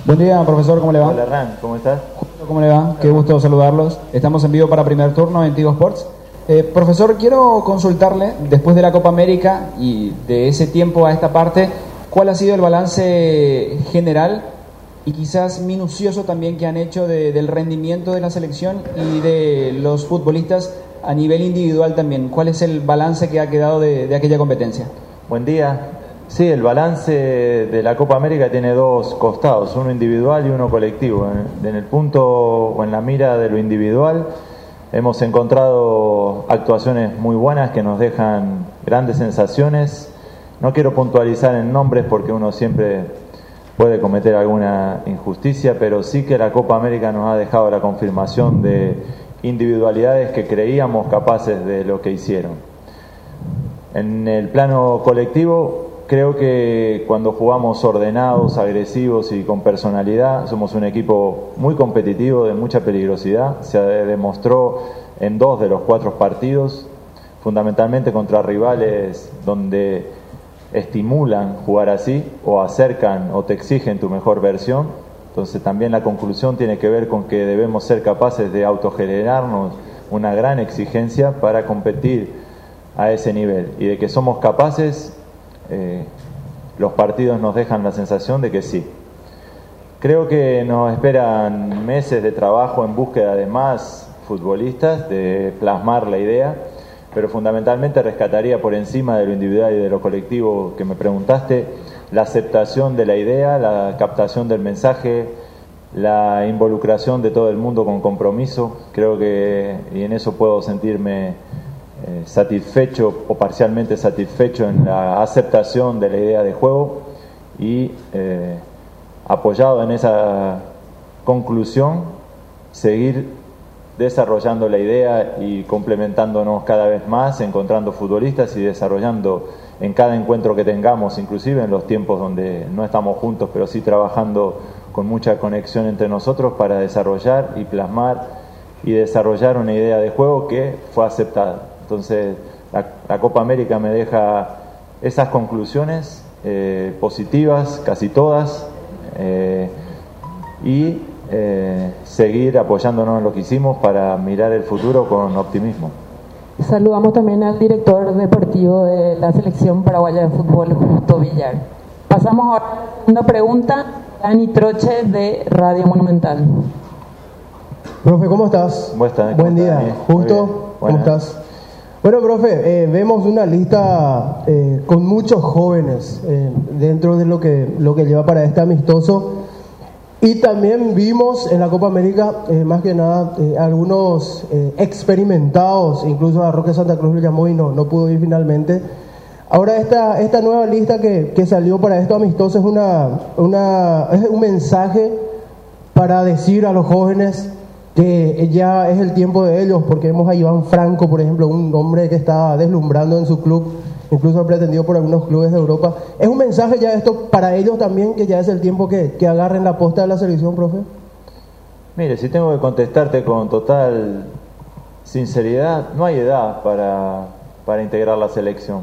Buen día, profesor, ¿cómo le va? Hola, Ran, ¿cómo estás? ¿Cómo le va? Qué gusto saludarlos. Estamos en vivo para Primer Turno en Tigo Sports. Profesor, quiero consultarle, después de la Copa América y de ese tiempo a esta parte, ¿cuál ha sido el balance general y quizás minucioso también que han hecho del rendimiento de la selección y de los futbolistas a nivel individual también? ¿Cuál es el balance que ha quedado de aquella competencia? Buen día. Sí, el balance de la Copa América tiene dos costados, uno individual y uno colectivo. En el punto o en la mira de lo individual hemos encontrado actuaciones muy buenas que nos dejan grandes sensaciones. No quiero puntualizar en nombres porque uno siempre puede cometer alguna injusticia, pero sí que la Copa América nos ha dejado la confirmación de individualidades que creíamos capaces de lo que hicieron. En el plano colectivo, creo que cuando jugamos ordenados, agresivos y con personalidad, somos un equipo muy competitivo, de mucha peligrosidad. Se demostró en 2 de los 4 partidos, fundamentalmente contra rivales donde estimulan jugar así, o acercan o te exigen tu mejor versión. Entonces también la conclusión tiene que ver con que debemos ser capaces de autogenerarnos una gran exigencia para competir a ese nivel, y de que somos capaces. Los partidos nos dejan la sensación de que sí. Creo que nos esperan meses de trabajo en búsqueda de más futbolistas, de plasmar la idea, pero fundamentalmente rescataría por encima de lo individual y de lo colectivo que me preguntaste, la aceptación de la idea, la captación del mensaje, la involucración de todo el mundo con compromiso. Creo que, y en eso puedo sentirme satisfecho o parcialmente satisfecho en la aceptación de la idea de juego, y apoyado en esa conclusión, seguir desarrollando la idea y complementándonos cada vez más, encontrando futbolistas y desarrollando en cada encuentro que tengamos, inclusive en los tiempos donde no estamos juntos, pero sí trabajando con mucha conexión entre nosotros para desarrollar y plasmar y desarrollar una idea de juego que fue aceptada. Entonces la Copa América me deja esas conclusiones positivas, casi todas, y seguir apoyándonos en lo que hicimos para mirar el futuro con optimismo. Saludamos también al director deportivo de la selección paraguaya de fútbol, Justo Villar. Pasamos ahora a la segunda pregunta, Dani Troche de Radio Monumental. Profe, ¿cómo estás? Buen día. Justo, ¿cómo estás? Bueno, profe, vemos una lista con muchos jóvenes dentro de lo que lleva para este amistoso, y también vimos en la Copa América más que nada algunos experimentados, incluso a Roque Santa Cruz lo llamó y no pudo ir finalmente. Ahora esta nueva lista que salió para estos amistosos es un mensaje para decir a los jóvenes que ya es el tiempo de ellos, porque vemos a Iván Franco, por ejemplo, un hombre que está deslumbrando en su club, incluso pretendido por algunos clubes de Europa. ¿Es un mensaje ya esto para ellos también, que ya es el tiempo que agarren la posta de la selección, profe? Mire, si tengo que contestarte con total sinceridad, no hay edad para integrar la selección.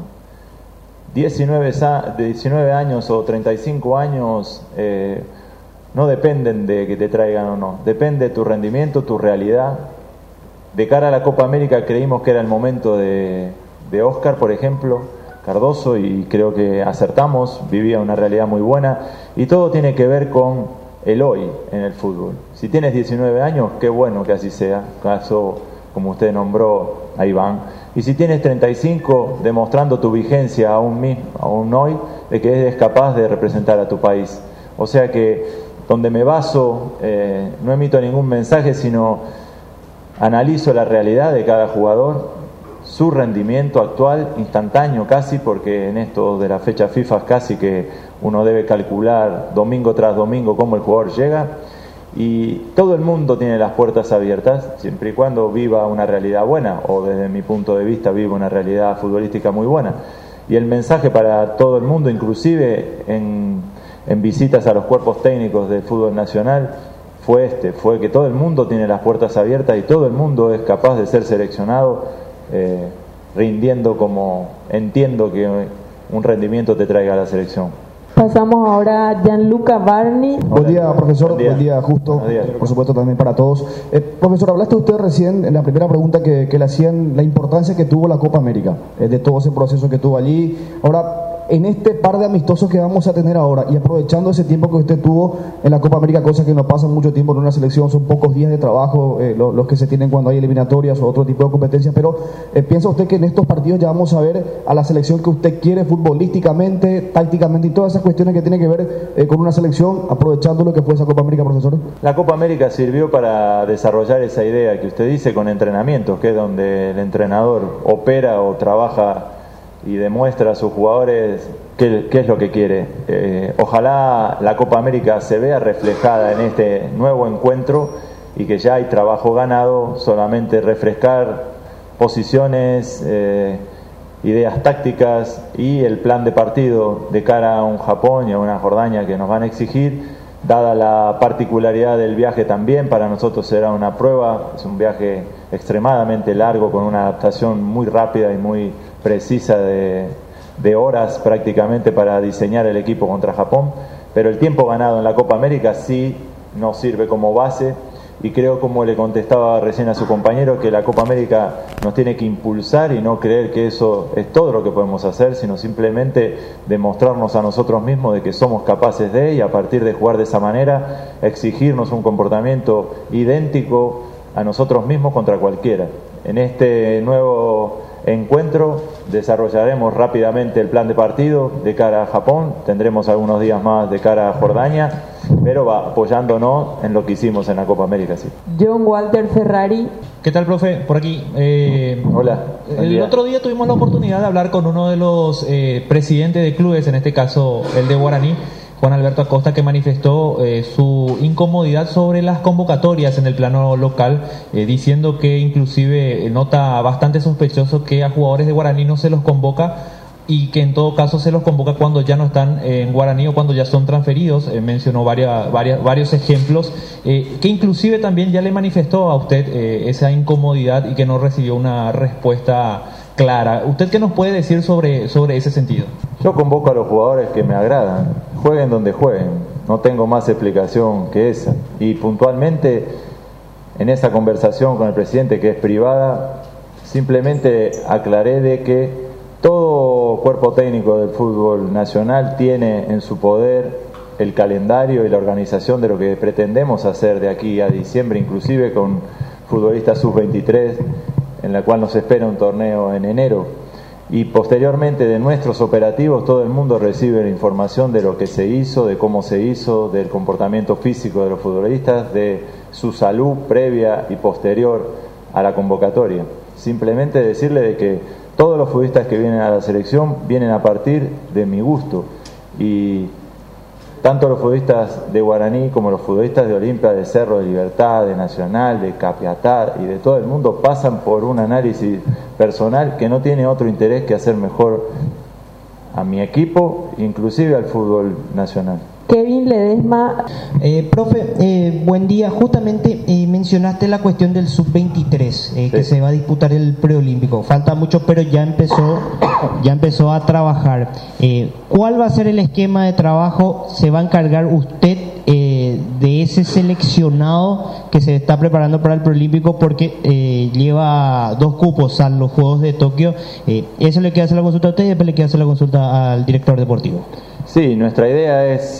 19 años o 35 años no dependen de que te traigan o no, depende de tu rendimiento, tu realidad. De cara a la Copa América creímos que era el momento de Oscar, por ejemplo, Cardoso, y creo que acertamos, vivía una realidad muy buena, y todo tiene que ver con el hoy en el fútbol. Si tienes 19 años, qué bueno que así sea, caso como usted nombró a Iván, y si tienes 35, demostrando tu vigencia aún hoy, de que eres capaz de representar a tu país. O sea que donde me baso, no emito ningún mensaje, sino analizo la realidad de cada jugador, su rendimiento actual, instantáneo casi, porque en esto de la fecha FIFA casi que uno debe calcular domingo tras domingo cómo el jugador llega, y todo el mundo tiene las puertas abiertas, siempre y cuando viva una realidad buena, o desde mi punto de vista viva una realidad futbolística muy buena. Y el mensaje para todo el mundo, inclusive en visitas a los cuerpos técnicos del fútbol nacional, fue que todo el mundo tiene las puertas abiertas y todo el mundo es capaz de ser seleccionado, rindiendo como entiendo que un rendimiento te traiga a la selección. Pasamos ahora a Gianluca Barni. Buen día, profesor. Buen día, Justo. Por supuesto, también para todos. Profesor, hablaste usted recién en la primera pregunta que le hacían, la importancia que tuvo la Copa América, de todo ese proceso que tuvo allí. Ahora, en este par de amistosos que vamos a tener ahora y aprovechando ese tiempo que usted tuvo en la Copa América, cosa que no pasa mucho tiempo en una selección, son pocos días de trabajo los que se tienen cuando hay eliminatorias o otro tipo de competencias, pero ¿piensa usted que en estos partidos ya vamos a ver a la selección que usted quiere futbolísticamente, tácticamente y todas esas cuestiones que tienen que ver con una selección, aprovechando lo que fue esa Copa América, profesor? La Copa América sirvió para desarrollar esa idea que usted dice con entrenamientos, que es donde el entrenador opera o trabaja y demuestra a sus jugadores qué es lo que quiere. Ojalá la Copa América se vea reflejada en este nuevo encuentro y que ya hay trabajo ganado, solamente refrescar posiciones, ideas tácticas y el plan de partido de cara a un Japón y a una Jordania que nos van a exigir, dada la particularidad del viaje también. Para nosotros será una prueba, es un viaje extremadamente largo con una adaptación muy rápida y muy precisa de horas prácticamente para diseñar el equipo contra Japón, pero el tiempo ganado en la Copa América sí nos sirve como base y creo, como le contestaba recién a su compañero, que la Copa América nos tiene que impulsar y no creer que eso es todo lo que podemos hacer, sino simplemente demostrarnos a nosotros mismos de que somos capaces de, y a partir de jugar de esa manera, exigirnos un comportamiento idéntico a nosotros mismos contra cualquiera. En este nuevo encuentro desarrollaremos rápidamente el plan de partido de cara a Japón, tendremos algunos días más de cara a Jordania, pero apoyándonos en lo que hicimos en la Copa América. Sí. John Walter Ferrari. ¿Qué tal, profe? Por aquí. Hola. El otro día tuvimos la oportunidad de hablar con uno de los presidentes de clubes, en este caso el de Guaraní, Juan Alberto Acosta, que manifestó su incomodidad sobre las convocatorias en el plano local, diciendo que inclusive nota bastante sospechoso que a jugadores de Guaraní no se los convoca y que en todo caso se los convoca cuando ya no están en Guaraní o cuando ya son transferidos. Mencionó varios ejemplos, que inclusive también ya le manifestó a usted esa incomodidad y que no recibió una respuesta clara. ¿Usted qué nos puede decir sobre ese sentido? Yo convoco a los jugadores que me agradan, jueguen donde jueguen, no tengo más explicación que esa. Y puntualmente en esa conversación con el presidente, que es privada, simplemente aclaré de que todo cuerpo técnico del fútbol nacional tiene en su poder el calendario y la organización de lo que pretendemos hacer de aquí a diciembre, inclusive con futbolistas sub-23, en la cual nos espera un torneo en enero. Y posteriormente de nuestros operativos todo el mundo recibe la información de lo que se hizo, de cómo se hizo, del comportamiento físico de los futbolistas, de su salud previa y posterior a la convocatoria. Simplemente decirle de que todos los futbolistas que vienen a la selección vienen a partir de mi gusto, y tanto los futbolistas de Guaraní como los futbolistas de Olimpia, de Cerro, de Libertad, de Nacional, de Capiatá y de todo el mundo pasan por un análisis personal que no tiene otro interés que hacer mejor a mi equipo, inclusive al fútbol nacional. Kevin Ledesma. Profe, buen día. Justamente mencionaste la cuestión del sub-23, que se va a disputar el preolímpico. Falta mucho, pero ya empezó a trabajar. ¿Cuál va a ser el esquema de trabajo? ¿Se va a encargar usted de ese seleccionado que se está preparando para el preolímpico? Porque lleva 2 cupos a los Juegos de Tokio. Eso le queda hacer la consulta a usted y después le queda hacer la consulta al director deportivo. Sí, nuestra idea es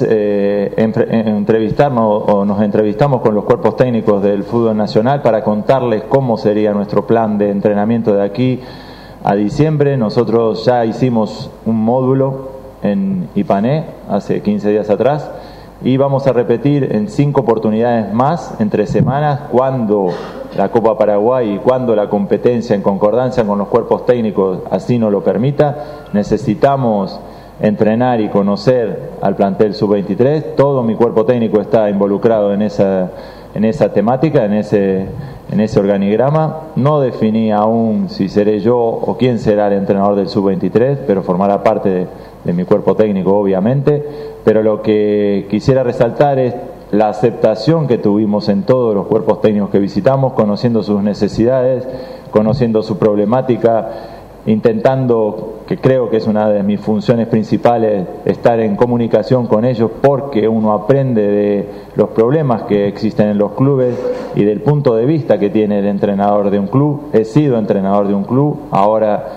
entrevistarnos, o nos entrevistamos con los cuerpos técnicos del fútbol nacional para contarles cómo sería nuestro plan de entrenamiento de aquí a diciembre. Nosotros ya hicimos un módulo en Ipané hace 15 días atrás y vamos a repetir en 5 oportunidades más entre semanas, cuando la Copa Paraguay y cuando la competencia en concordancia con los cuerpos técnicos así nos lo permita. Necesitamos entrenar y conocer al plantel sub-23. Todo mi cuerpo técnico está involucrado en esa temática, en ese organigrama. No definí aún si seré yo o quién será el entrenador del sub-23, pero formará parte de mi cuerpo técnico, obviamente. Pero lo que quisiera resaltar es la aceptación que tuvimos en todos los cuerpos técnicos que visitamos, conociendo sus necesidades, conociendo su problemática, intentando, que creo que es una de mis funciones principales, estar en comunicación con ellos, porque uno aprende de los problemas que existen en los clubes y del punto de vista que tiene el entrenador de un club. He sido entrenador de un club, ahora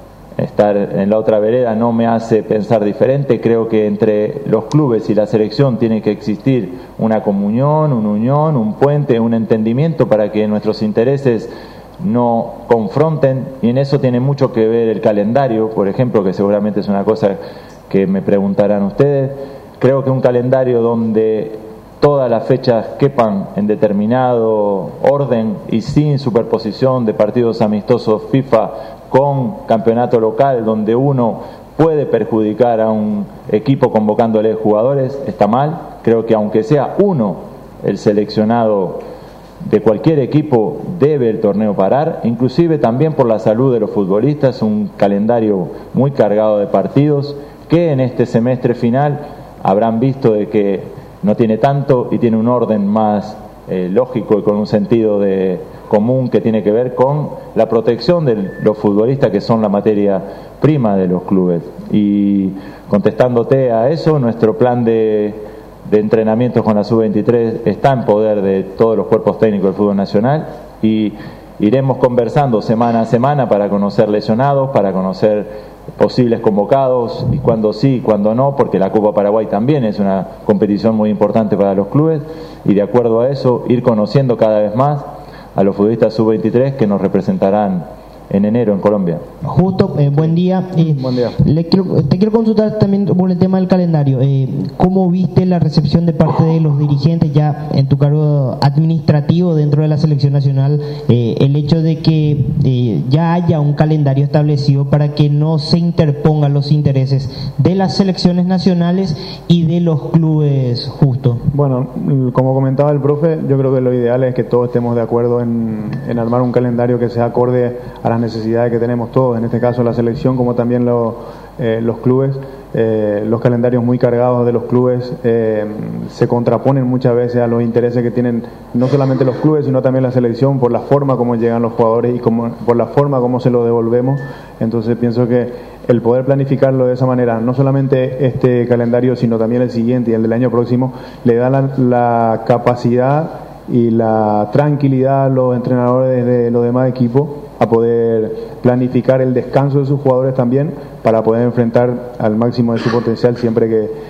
estar en la otra vereda no me hace pensar diferente. Creo que entre los clubes y la selección tiene que existir una comunión, una unión, un puente, un entendimiento para que nuestros intereses no confronten, y en eso tiene mucho que ver el calendario, por ejemplo, que seguramente es una cosa que me preguntarán ustedes. Creo que un calendario donde todas las fechas quepan en determinado orden y sin superposición de partidos amistosos FIFA con campeonato local, donde uno puede perjudicar a un equipo convocándole jugadores, está mal. Creo que aunque sea uno el seleccionado de cualquier equipo, debe el torneo parar, inclusive también por la salud de los futbolistas. Un calendario muy cargado de partidos que en este semestre final habrán visto de que no tiene tanto y tiene un orden más lógico y con un sentido de común que tiene que ver con la protección de los futbolistas, que son la materia prima de los clubes. Y contestándote a eso, nuestro plan de entrenamientos con la Sub-23 está en poder de todos los cuerpos técnicos del fútbol nacional, y iremos conversando semana a semana para conocer lesionados, para conocer posibles convocados, y cuando sí y cuando no, porque la Copa Paraguay también es una competición muy importante para los clubes, y de acuerdo a eso ir conociendo cada vez más a los futbolistas Sub-23 que nos representarán en enero en Colombia. Justo, buen día. Buen día. Te quiero consultar también por el tema del calendario. ¿Cómo viste la recepción de parte de los dirigentes ya en tu cargo administrativo dentro de la selección nacional? El hecho de que ya haya un calendario establecido para que no se interpongan los intereses de las selecciones nacionales y de los clubes, justo. Bueno, como comentaba el profe, yo creo que lo ideal es que todos estemos de acuerdo en armar un calendario que sea acorde a las necesidades que tenemos todos, en este caso la selección como también los clubes. Los calendarios muy cargados de los clubes se contraponen muchas veces a los intereses que tienen no solamente los clubes sino también la selección, por la forma como llegan los jugadores y por la forma como se lo devolvemos. Entonces pienso que el poder planificarlo de esa manera, no solamente este calendario sino también el siguiente y el del año próximo, le da la capacidad y la tranquilidad a los entrenadores de los demás equipos a poder planificar el descanso de sus jugadores también, para poder enfrentar al máximo de su potencial siempre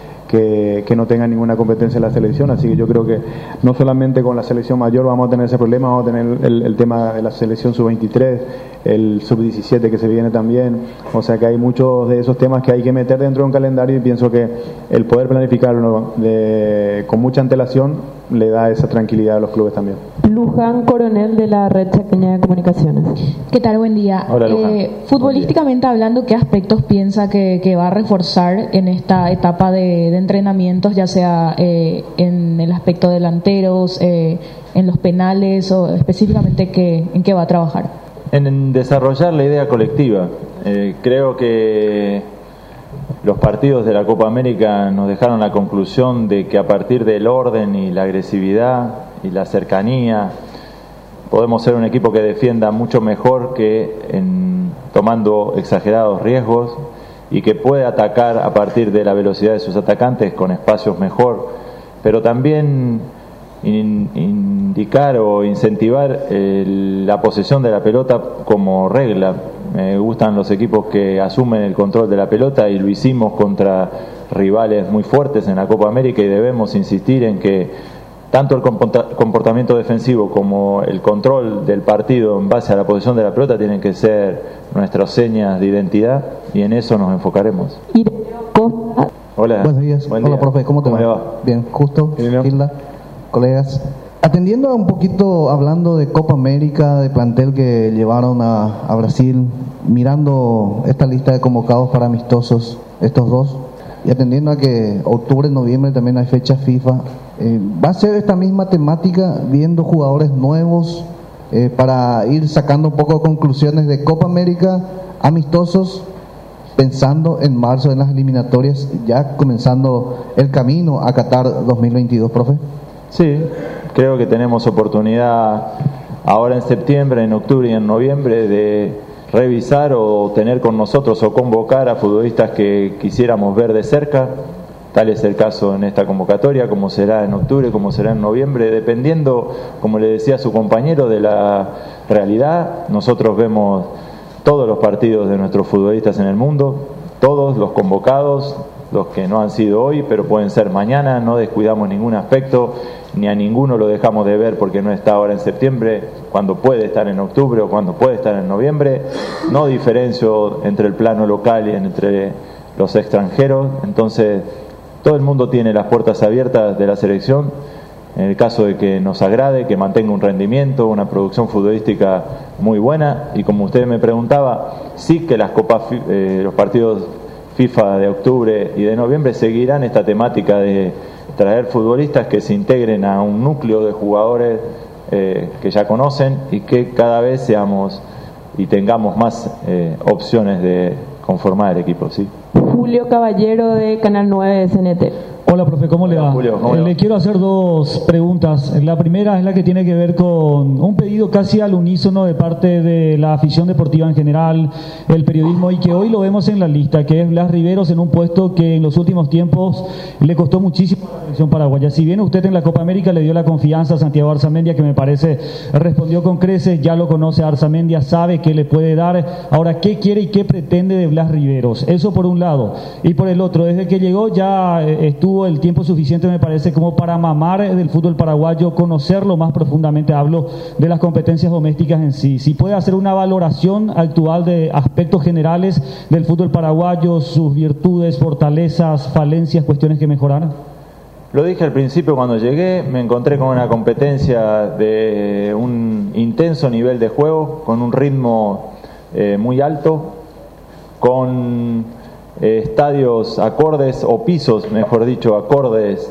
que no tenga ninguna competencia en la selección. Así que yo creo que no solamente con la selección mayor vamos a tener ese problema, vamos a tener el tema de la selección sub-23, el sub-17 que se viene también. O sea que hay muchos de esos temas que hay que meter dentro de un calendario, y pienso que el poder planificarlo con mucha antelación le da esa tranquilidad a los clubes también. Luján Coronel, de la Red Chaqueña de Comunicaciones. ¿Qué tal? Buen día. Hola, Luján. Futbolísticamente hablando, ¿qué aspectos piensa que va a reforzar en esta etapa de entrenamientos, ya sea en el aspecto delanteros, en los penales, o específicamente en qué va a trabajar? En desarrollar la idea colectiva. Creo que los partidos de la Copa América nos dejaron la conclusión de que a partir del orden y la agresividad y la cercanía podemos ser un equipo que defienda mucho mejor que tomando exagerados riesgos, y que puede atacar a partir de la velocidad de sus atacantes con espacios mejor, pero también indicar o incentivar la posesión de la pelota como regla. Me gustan los equipos que asumen el control de la pelota, y lo hicimos contra rivales muy fuertes en la Copa América, y debemos insistir en que tanto el comportamiento defensivo como el control del partido en base a la posesión de la pelota tienen que ser nuestras señas de identidad, y en eso nos enfocaremos. Hola. Buenos días. Hola, profe, ¿cómo te va? Bien, justo, Hilda, colegas. Atendiendo un poquito, hablando de Copa América, de plantel que llevaron a Brasil, mirando esta lista de convocados para amistosos, estos dos, y atendiendo a que octubre, noviembre también hay fecha FIFA, ¿va a ser esta misma temática, viendo jugadores nuevos para ir sacando un poco de conclusiones de Copa América, amistosos, pensando en marzo en las eliminatorias, ya comenzando el camino a Qatar 2022, profe? Sí, creo que tenemos oportunidad ahora en septiembre, en octubre y en noviembre de revisar o tener con nosotros o convocar a futbolistas que quisiéramos ver de cerca. Tal es el caso en esta convocatoria, como será en octubre, como será en noviembre, dependiendo, como le decía su compañero, de la realidad. Nosotros vemos todos los partidos de nuestros futbolistas en el mundo, todos los convocados, los que no han sido hoy, pero pueden ser mañana. No descuidamos ningún aspecto, ni a ninguno lo dejamos de ver porque no está ahora en septiembre, cuando puede estar en octubre o cuando puede estar en noviembre. No diferencio entre el plano local y entre los extranjeros. Entonces, todo el mundo tiene las puertas abiertas de la selección, en el caso de que nos agrade, que mantenga un rendimiento, una producción futbolística muy buena. Y como usted me preguntaba, sí que las copas, los partidos FIFA de octubre y de noviembre seguirán esta temática de traer futbolistas que se integren a un núcleo de jugadores que ya conocen, y que cada vez seamos y tengamos más opciones de conformar el equipo, ¿sí? Julio Caballero, de Canal 9 SNT. Hola, profe, ¿cómo le va? Julio, le quiero hacer dos preguntas. La primera es la que tiene que ver con un pedido casi al unísono de parte de la afición deportiva en general, el periodismo, y que hoy lo vemos en la lista, que es Blas Riveros en un puesto que en los últimos tiempos le costó muchísimo a la selección paraguaya. Si bien usted en la Copa América le dio la confianza a Santiago Arzamendia, que me parece respondió con creces, ya lo conoce a Arzamendia, sabe qué le puede dar. Ahora, ¿qué quiere y qué pretende de Blas Riveros? Eso por un lado. Y por el otro, desde que llegó ya estuvo el tiempo suficiente, me parece, como para mamar del fútbol paraguayo, conocerlo más profundamente. Hablo de las competencias domésticas en sí. Si puede hacer una valoración actual de aspectos generales del fútbol paraguayo, sus virtudes, fortalezas, falencias, cuestiones que mejorar. Lo dije al principio, cuando llegué me encontré con una competencia de un intenso nivel de juego, con un ritmo muy alto, con estadios acordes, o pisos, mejor dicho, acordes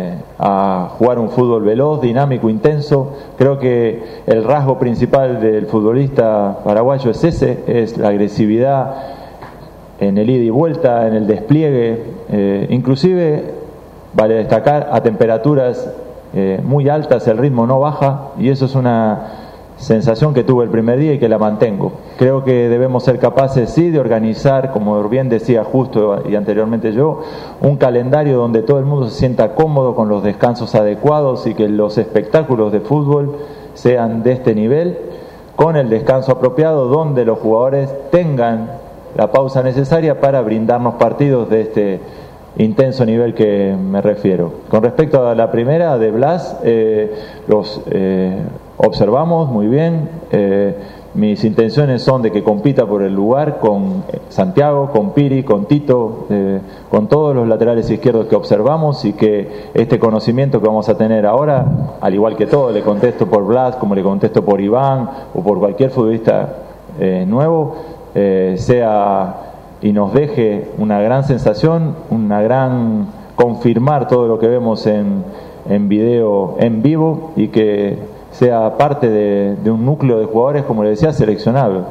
a jugar un fútbol veloz, dinámico, intenso. Creo que el rasgo principal del futbolista paraguayo es ese, es la agresividad en el ida y vuelta, en el despliegue, inclusive vale destacar a temperaturas muy altas el ritmo no baja, y eso es una sensación que tuve el primer día y que la mantengo. Creo que debemos ser capaces, sí, de organizar, como bien decía justo y anteriormente yo, un calendario donde todo el mundo se sienta cómodo, con los descansos adecuados, y que los espectáculos de fútbol sean de este nivel, con el descanso apropiado, donde los jugadores tengan la pausa necesaria para brindarnos partidos de este intenso nivel que me refiero. Con respecto a la primera de Blas, los observamos muy bien. Mis intenciones son de que compita por el lugar con Santiago, con Piri, con Tito, con todos los laterales izquierdos que observamos, y que este conocimiento que vamos a tener ahora, al igual que todo, le contesto por Blas, como le contesto por Iván o por cualquier futbolista nuevo, sea y nos deje una gran sensación, una gran confirmar todo lo que vemos en video en vivo, y que sea parte de un núcleo de jugadores, como le decía, seleccionables.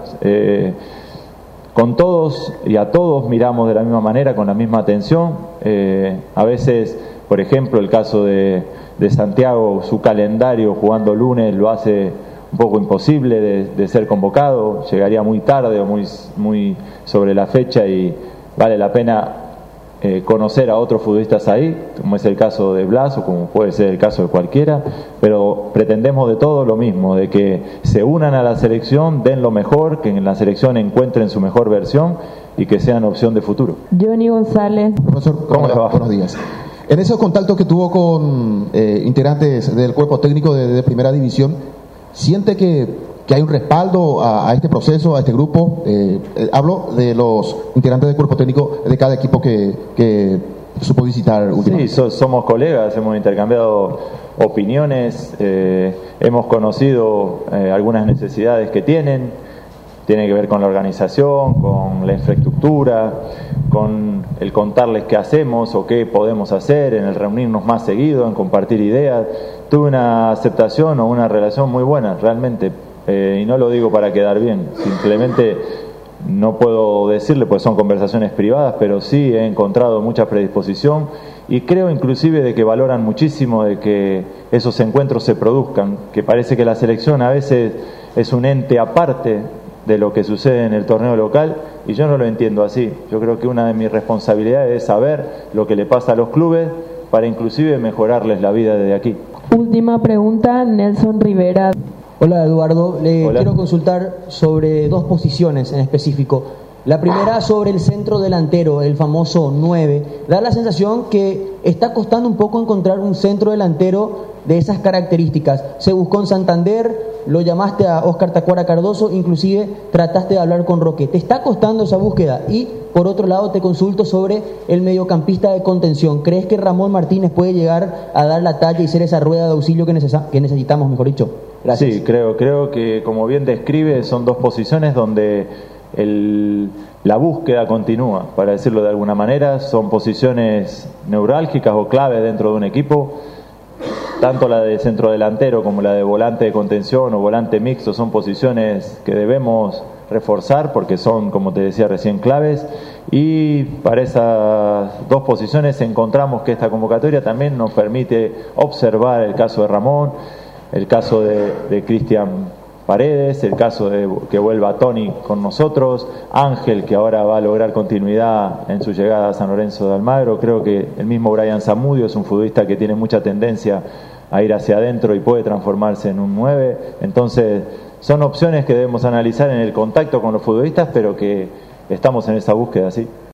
Con todos y a todos miramos de la misma manera, con la misma atención. A veces, por ejemplo, el caso de Santiago, su calendario jugando lunes lo hace un poco imposible de ser convocado, llegaría muy tarde o muy sobre la fecha, y vale la pena conocer a otros futbolistas ahí, como es el caso de Blas o como puede ser el caso de cualquiera, pero pretendemos de todo lo mismo, de que se unan a la selección, den lo mejor, que en la selección encuentren su mejor versión y que sean opción de futuro. Johnny González. Profesor, ¿cómo le va? Buenos días. En esos contactos que tuvo con integrantes del cuerpo técnico de primera división, ¿siente que hay un respaldo a este proceso, a este grupo? Hablo de los integrantes del cuerpo técnico de cada equipo que supo visitar últimamente. Sí, somos colegas, hemos intercambiado opiniones, hemos conocido algunas necesidades que tiene que ver con la organización, con la infraestructura, con el contarles qué hacemos o qué podemos hacer, en el reunirnos más seguido, en compartir ideas. Tuve una aceptación o una relación muy buena, realmente. Y no lo digo para quedar bien, simplemente no puedo decirle, pues son conversaciones privadas, pero sí he encontrado mucha predisposición, y creo inclusive de que valoran muchísimo de que esos encuentros se produzcan, que parece que la selección a veces es un ente aparte de lo que sucede en el torneo local, y yo no lo entiendo así. Yo creo que una de mis responsabilidades es saber lo que le pasa a los clubes para inclusive mejorarles la vida desde aquí. Última pregunta, Nelson Rivera. Hola Eduardo, quiero consultar sobre dos posiciones en específico. La primera sobre el centro delantero, el famoso 9. Da la sensación que está costando un poco encontrar un centro delantero de esas características. Se buscó en Santander, lo llamaste a Oscar Tacuara Cardoso, inclusive trataste de hablar con Roque. ¿Te está costando esa búsqueda? Y por otro lado te consulto sobre el mediocampista de contención. ¿Crees que Ramón Martínez puede llegar a dar la talla y ser esa rueda de auxilio que necesitamos, mejor dicho? Gracias. Sí, creo que como bien describe, son dos posiciones donde la búsqueda continúa, para decirlo de alguna manera. Son posiciones neurálgicas o clave dentro de un equipo. Tanto la de centrodelantero como la de volante de contención o volante mixto son posiciones que debemos reforzar porque son, como te decía recién, claves, y para esas dos posiciones encontramos que esta convocatoria también nos permite observar el caso de Ramón, el caso de Cristian Paredes, el caso de que vuelva Tony con nosotros, Ángel, que ahora va a lograr continuidad en su llegada a San Lorenzo de Almagro. Creo que el mismo Brian Zamudio es un futbolista que tiene mucha tendencia a ir hacia adentro y puede transformarse en un 9. Entonces son opciones que debemos analizar en el contacto con los futbolistas, pero que estamos en esa búsqueda, sí.